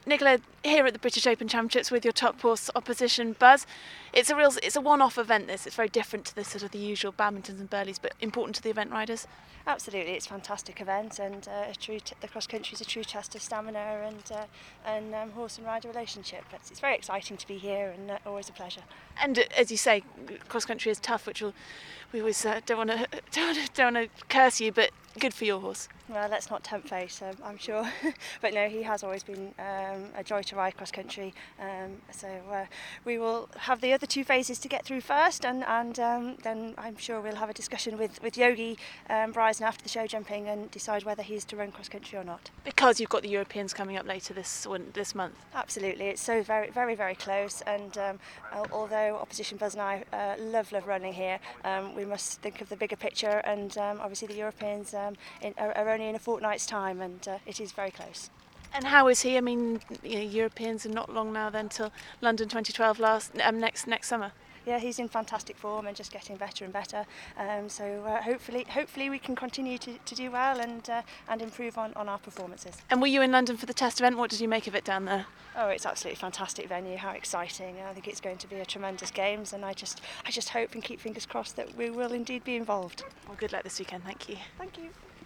Nicola, here at the British Open Championships with your top horse opposition, Buzz, it's a one-off event. It's very different to the usual Badmintons and Burghlys, but important to the event riders. Absolutely, it's a fantastic event, and the cross country is a true test of stamina and horse and rider relationship. It's very exciting to be here, and always a pleasure. And as you say, cross country is tough, which we always don't want to curse you, but good for your horse. Well, let's not tempt fate, I'm sure. But no, he has always been a joy to ride cross country. So we will have the other two phases to get through first, and then I'm sure we'll have a discussion with Yogi Bryson after the show jumping and decide whether he's to run cross country or not. Because you've got the Europeans coming up later this month. Absolutely, it's so very, very, very close. And although opposition Buzz and I love running here, we must think of the bigger picture. And obviously the Europeans are only in a fortnight's time, and it is very close. And how is he? I mean, Europeans are not long now then till London 2012 next summer. Yeah, he's in fantastic form and just getting better and better. So hopefully we can continue to do well and improve on our performances. And were you in London for the test event? What did you make of it down there? Oh, it's absolutely fantastic venue. How exciting! I think it's going to be a tremendous games, and I just hope and keep fingers crossed that we will indeed be involved. Well, good luck this weekend. Thank you. Thank you.